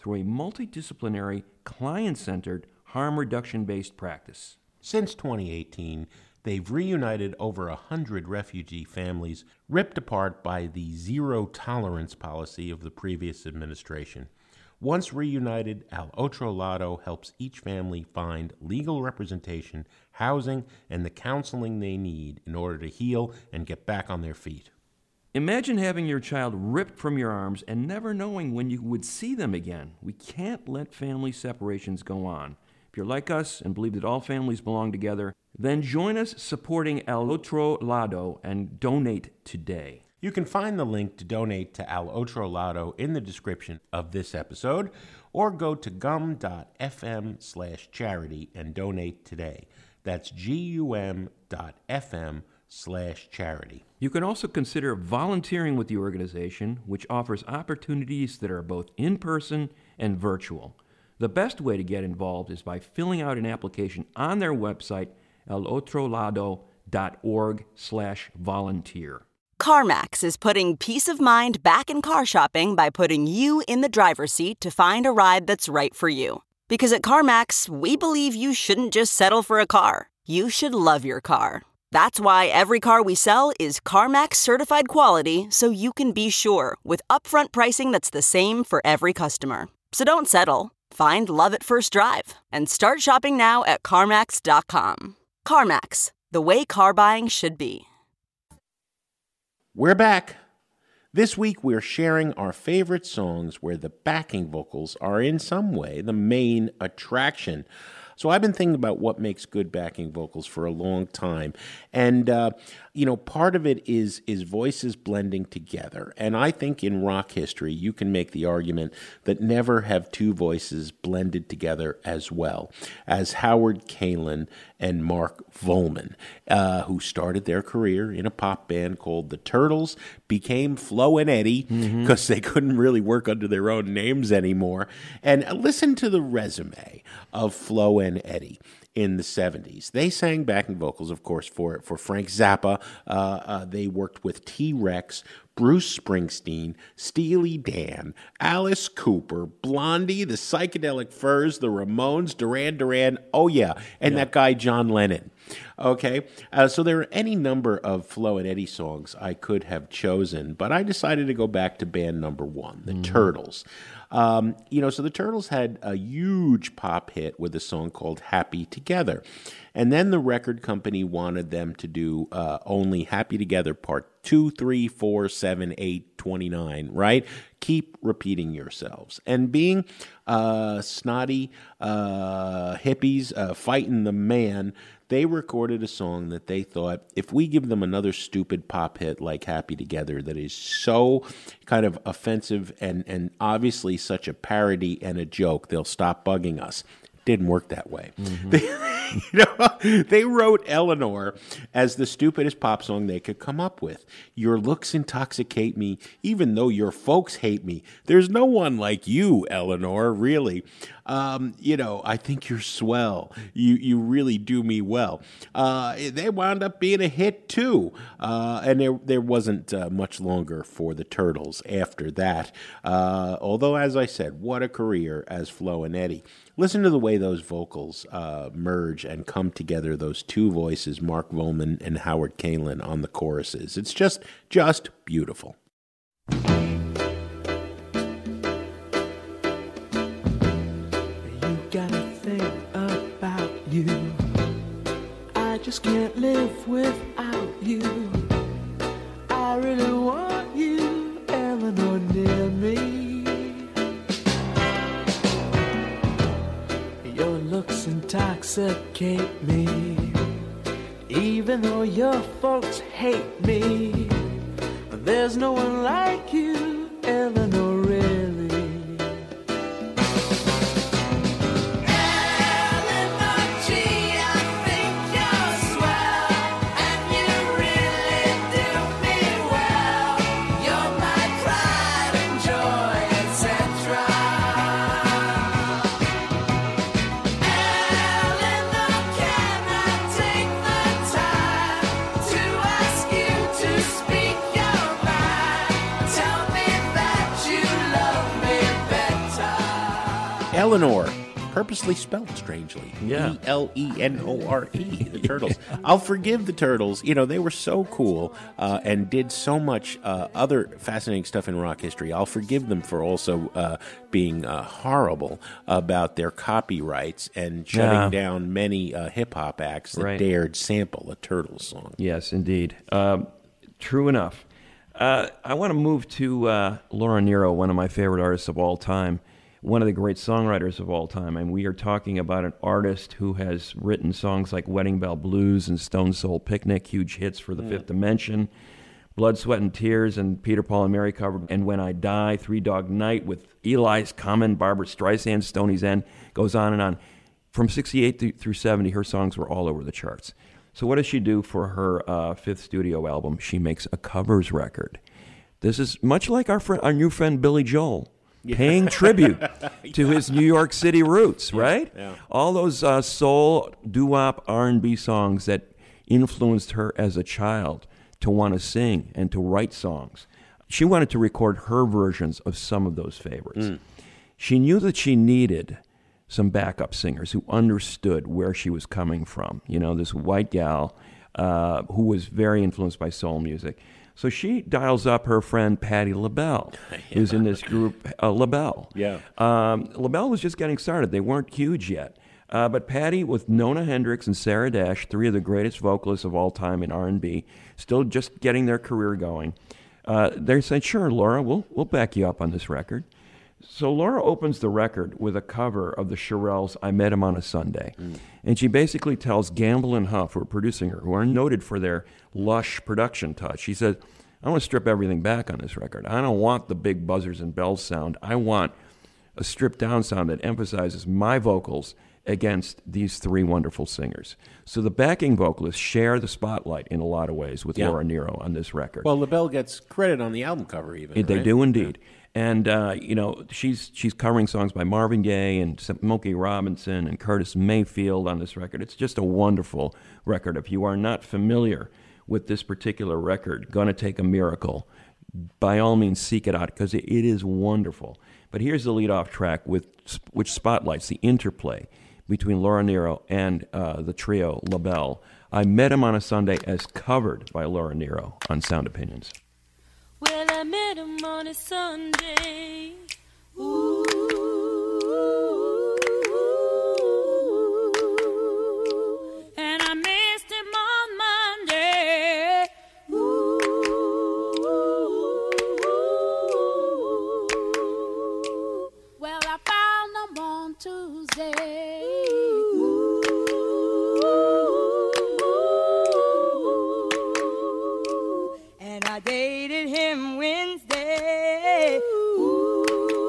E: through a multidisciplinary, client-centered, harm reduction-based practice.
D: Since twenty eighteen, they've reunited over a hundred refugee families ripped apart by the zero-tolerance policy of the previous administration. Once reunited, Al Otro Lado helps each family find legal representation, housing, and the counseling they need in order to heal and get back on their feet.
E: Imagine having your child ripped from your arms and never knowing when you would see them again. We can't let family separations go on. If you're like us and believe that all families belong together, then join us supporting Al Otro Lado and donate today.
D: You can find the link to donate to Al Otro Lado in the description of this episode, or go to gum.fm slash charity and donate today. That's gum.fm slash charity.
E: You can also consider volunteering with the organization, which offers opportunities that are both in-person and virtual. The best way to get involved is by filling out an application on their website, alotrolado.org slash volunteer.
L: CarMax is putting peace of mind back in car shopping by putting you in the driver's seat to find a ride that's right for you. Because at CarMax, we believe you shouldn't just settle for a car. You should love your car. That's why every car we sell is CarMax certified quality, so you can be sure with upfront pricing that's the same for every customer. So don't settle. Find love at first drive and start shopping now at CarMax dot com. CarMax, the way car buying should be.
D: We're back. This week we're sharing our favorite songs where the backing vocals are in some way the main attraction. So I've been thinking about what makes good backing vocals for a long time. And, uh, you know, part of it is is voices blending together. And I think in rock history, you can make the argument that never have two voices blended together as well as Howard Kaylan and Mark Volman, uh, who started their career in a pop band called the Turtles, became Flo and Eddie because mm-hmm. they couldn't really work under their own names anymore. And listen to the resume of Flo and Eddie in the seventies. They sang backing vocals, of course, for, for Frank Zappa. Uh, uh, they worked with T-Rex, Bruce Springsteen, Steely Dan, Alice Cooper, Blondie, the Psychedelic Furs, the Ramones, Duran Duran, oh yeah, and yeah. that guy John Lennon. Okay, uh, so there are any number of Flo and Eddie songs I could have chosen, but I decided to go back to band number one, the mm. Turtles. Um, you know, so the Turtles had a huge pop hit with a song called Happy Together. And then the record company wanted them to do uh, only Happy Together part two, three, four, seven, eight, twenty-nine, right? Keep repeating yourselves. And being uh, snotty uh, hippies uh, fighting the man, they recorded a song that they thought, if we give them another stupid pop hit like Happy Together that is so kind of offensive and, and obviously such a parody and a joke, they'll stop bugging us. Didn't work that way. Mm-hmm. They, you know, they wrote Eleanor as the stupidest pop song they could come up with. Your looks intoxicate me, even though your folks hate me. There's no one like you, Eleanor, really. Um, you know, I think you're swell. You you really do me well. Uh, they wound up being a hit, too. Uh, and there, there wasn't uh, much longer for the Turtles after that. Uh, although, as I said, what a career as Flo and Eddie. Listen to the way those vocals uh, merge and come together, those two voices, Mark Volman and Howard Kaylan on the choruses. It's just, just beautiful.
I: You gotta think about you. I just can't live without you. I really want you, Eleanor, near me. Your looks intoxicate me, even though your folks hate me. There's no one like you, Eleanor, really. Tell me that you
D: Eleanor, purposely spelled strangely.
E: Yeah.
D: E L E N O R E, the Turtles. I'll forgive the Turtles. You know, they were so cool uh, and did so much uh, other fascinating stuff in rock history. I'll forgive them for also uh, being uh, horrible about their copyrights and shutting
E: Yeah.
D: down many uh, hip-hop acts that
E: Right.
D: dared sample a Turtles song.
E: Yes, indeed. Um, true enough. Uh, I want to move to uh, Laura Nyro, one of my favorite artists of all time, one of the great songwriters of all time. And we are talking about an artist who has written songs like Wedding Bell Blues and Stone Soul Picnic, huge hits for the
D: Mm.
E: Fifth Dimension, Blood, Sweat, and Tears, and Peter, Paul, and Mary covered And When I Die, Three Dog Night with Eli's Common, Barbara Streisand, Stoney's End, goes on and on. From sixty-eight th- through seventy, her songs were all over the charts. So what does she do for her uh, fifth studio album? She makes a covers record. This is much like our friend, our new friend Billy Joel, paying tribute to his New York City roots, right?
D: Yeah.
E: All those uh, soul, doo-wop, R and B songs that influenced her as a child to want to sing and to write songs. She wanted to record her versions of some of those favorites.
D: Mm.
E: She knew that she needed some backup singers who understood where she was coming from. You know, this white gal uh, who was very influenced by soul music. So she dials up her friend Patti LaBelle, who's in this group, uh, LaBelle.
D: Yeah.
E: Um, LaBelle was just getting started. They weren't huge yet. Uh, but Patti, with Nona Hendrix and Sarah Dash, three of the greatest vocalists of all time in R and B, still just getting their career going, uh, they said, sure, Laura, we'll, we'll back you up on this record. So Laura opens the record with a cover of the Shirelles' I Met Him on a Sunday. Mm. And she basically tells Gamble and Huff, who are producing her, who are noted for their lush production touch, she says, I want to strip everything back on this record. I don't want the big buzzers and bells sound. I want a stripped-down sound that emphasizes my vocals against these three wonderful singers. So the backing vocalists share the spotlight in a lot of ways with
D: Yeah.
E: Laura Nyro on this record.
D: Well, LaBelle gets credit on the album cover even,
E: They
D: right?
E: do indeed. And, uh, you know, she's she's covering songs by Marvin Gaye and Smokey Robinson and Curtis Mayfield on this record. It's just a wonderful record. If you are not familiar with this particular record, Gonna Take a Miracle, by all means seek it out because it, it is wonderful. But here's the lead-off track with which spotlights the interplay between Laura Nyro and uh, the trio LaBelle. I Met Him on a Sunday, as covered by Laura Nyro on Sound Opinions.
M: Well, I met him on a Sunday. Ooh. And I missed him on Monday. Ooh. Well, I found him on Tuesday. Ooh. And I dated him Wednesday. Ooh.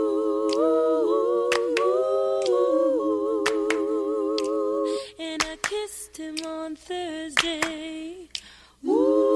M: And I kissed him on Thursday. Ooh.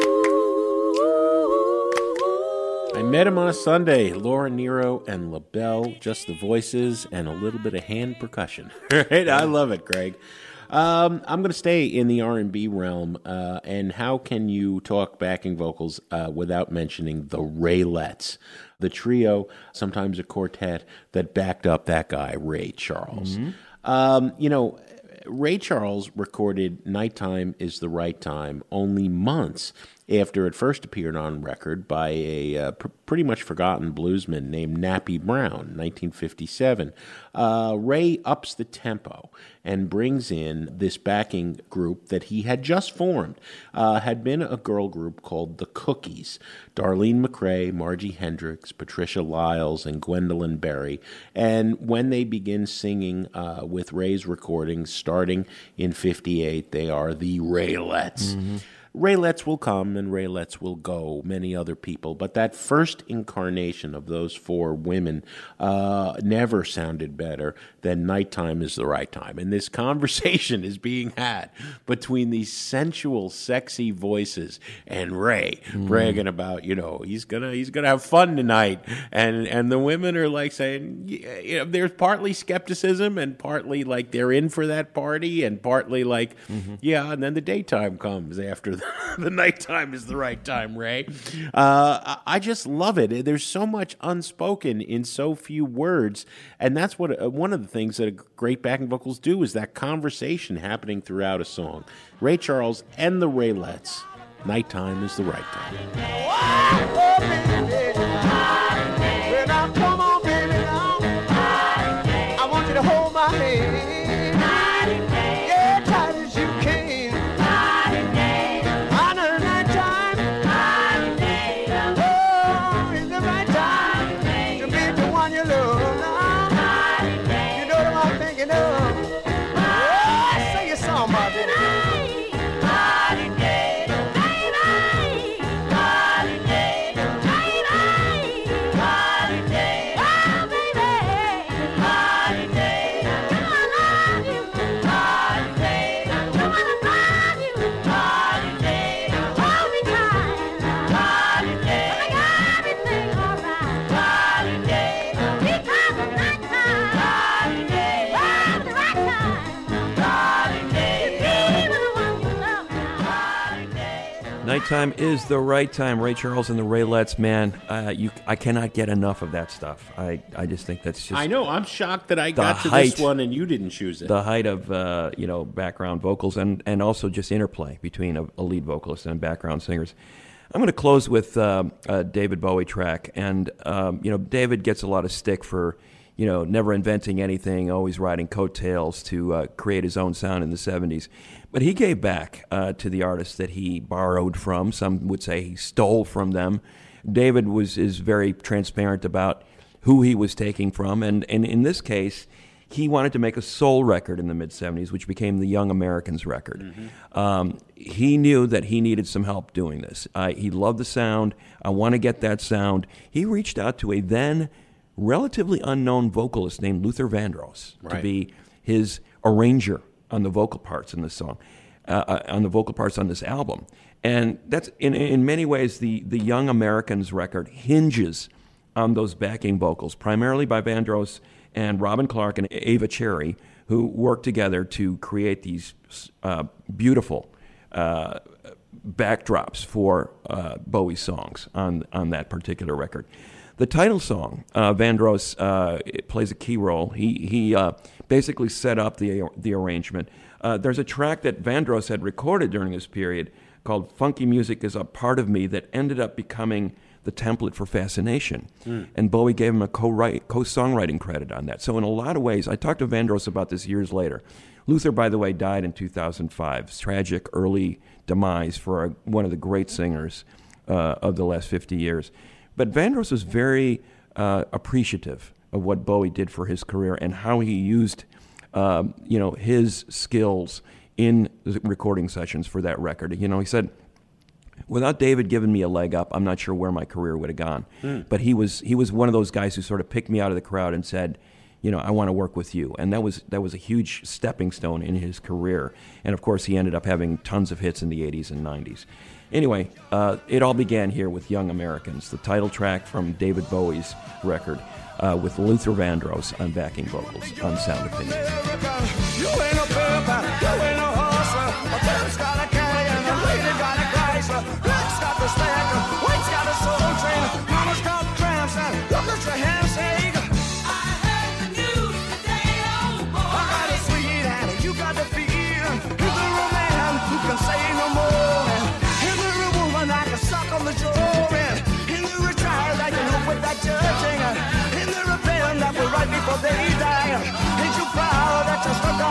D: I Met Him on a Sunday. Laura Nyro and LaBelle, just the voices and a little bit of hand percussion. Right? I love it, Greg. Um, I'm going to stay in the R and B realm, uh, and how can you talk backing vocals uh, without mentioning the Raylettes, the trio, sometimes a quartet, that backed up that guy, Ray Charles.
E: Mm-hmm.
D: Um, you know, Ray Charles recorded Nighttime is the Right Time only months after it first appeared on record by a uh, pr- pretty much forgotten bluesman named Nappy Brown, nineteen fifty-seven. Uh, Ray ups the tempo and brings in this backing group that he had just formed. Uh, had been a girl group called The Cookies. Darlene McRae, Margie Hendricks, Patricia Lyles, and Gwendolyn Berry. And when they begin singing uh, with Ray's recordings starting in fifty-eight, they are the Raylettes. Mm-hmm. Raylettes will come and Raylettes will go, many other people, but that first incarnation of those four women uh, never sounded better than Nighttime is the Right Time. And this conversation is being had between these sensual, sexy voices and Ray mm. bragging about, you know, he's gonna he's gonna have fun tonight, and and the women are like saying, you know, there's partly skepticism and partly like they're in for that party, and partly like, mm-hmm. yeah, and then the daytime comes after the nighttime is the right time, Ray. Uh, I just love it. There's so much unspoken in so few words, and that's what uh, one of the things that great backing vocals do is that conversation happening throughout a song. Ray Charles and the Raelettes. Nighttime is the right time.
I: Oh, baby. Well, now, come on, baby, now. I want you to hold my hand. Yeah, tight as you can. On the night time. Oh, it's the right time to meet the one you love now. You know what I'm thinking of. Oh, sing a song, my baby.
E: Nighttime is the right time. Ray Charles and the Raelettes, man, uh, you, I cannot get enough of that stuff. I, I just think that's just.
D: I know. I'm shocked that I got to
E: height,
D: this one and you didn't choose it.
E: The height of uh, you know background vocals and, and also just interplay between a, a lead vocalist and background singers. I'm going to close with uh, a David Bowie track, and um, you know David gets a lot of stick for you know never inventing anything, always riding coattails to uh, create his own sound in the seventies. But he gave back uh, to the artists that he borrowed from. Some would say he stole from them. David was is very transparent about who he was taking from, and, and in this case, he wanted to make a soul record in the mid-seventies, which became the Young Americans record. Mm-hmm. Um, he knew that he needed some help doing this. Uh, he loved the sound. I want to get that sound. He reached out to a then relatively unknown vocalist named Luther Vandross right. to be his arranger on the vocal parts in this song, uh, on the vocal parts on this album. And that's, in in many ways, the, the Young Americans record hinges on those backing vocals, primarily by Vandross and Robin Clark and Ava Cherry, who worked together to create these uh, beautiful uh, backdrops for uh, Bowie songs on, on that particular record. The title song, uh, Vandross uh, plays a key role. He he uh, basically set up the the arrangement. Uh, there's a track that Vandross had recorded during this period called "Funky Music Is a Part of Me" that ended up becoming the template for Fascination. Mm. And Bowie gave him a co-write, co-songwriting credit on that. So in a lot of ways, I talked to Vandross about this years later. Luther, by the way, died in two thousand five. Tragic early demise for a, one of the great singers uh, of the last fifty years. But Vandross was very uh, appreciative of what Bowie did for his career and how he used, um, you know, his skills in the recording sessions for that record. You know, he said, without David giving me a leg up, I'm not sure where my career would have gone. Mm. But he was he was one of those guys who sort of picked me out of the crowd and said, you know, I want to work with you. And that was that was a huge stepping stone in his career. And, of course, he ended up having tons of hits in the eighties and nineties. Anyway, uh, it all began here with Young Americans, the title track from David Bowie's record, uh, with Luther Vandross on backing vocals on Sound Opinions.
I: You ain't no pimp, you ain't no hustler. A pimp's got a caddy and a lady got a Chrysler. Rick's got the stacker, White's got a soul train. Mama's got cramps and look at your handshake. I heard the news today, oh boy. I got a sweet hand and you got the feel. You're the real man who can say no more. I can suck on the jaw and in the retrial I can help with that judging. In the rebellion that will right before they die. Ain't you proud that you struck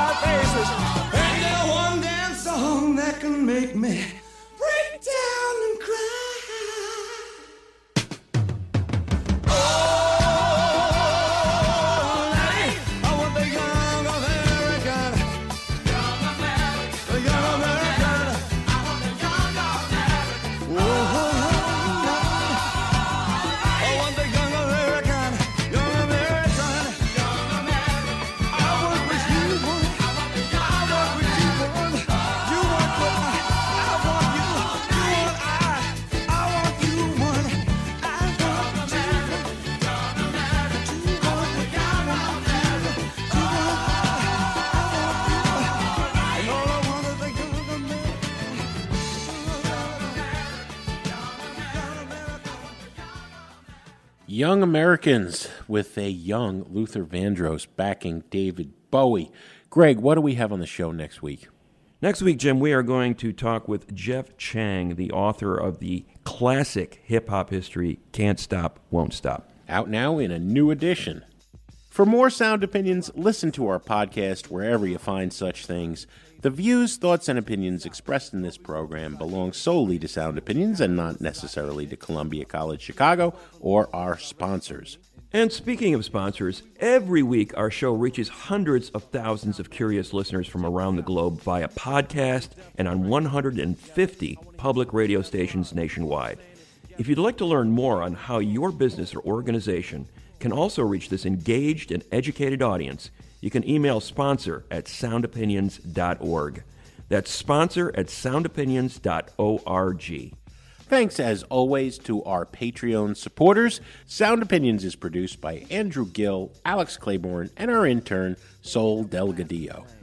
D: Young Americans with a young Luther Vandross backing David Bowie. Greg, what do we have on the show next week?
E: Next week, Jim, we are going to talk with Jeff Chang, the author of the classic hip-hop history, Can't Stop, Won't Stop.
D: Out now in a new edition. For more Sound Opinions, listen to our podcast wherever you find such things. The views, thoughts, and opinions expressed in this program belong solely to Sound Opinions and not necessarily to Columbia College Chicago or our sponsors.
E: And speaking of sponsors, every week our show reaches hundreds of thousands of curious listeners from around the globe via podcast and on one hundred fifty public radio stations nationwide. If you'd like to learn more on how your business or organization can also reach this engaged and educated audience, you can email sponsor at sound opinions dot org. That's sponsor at sound opinions dot org.
D: Thanks, as always, to our Patreon supporters. Sound Opinions is produced by Andrew Gill, Alex Claiborne, and our intern, Sol Delgadillo.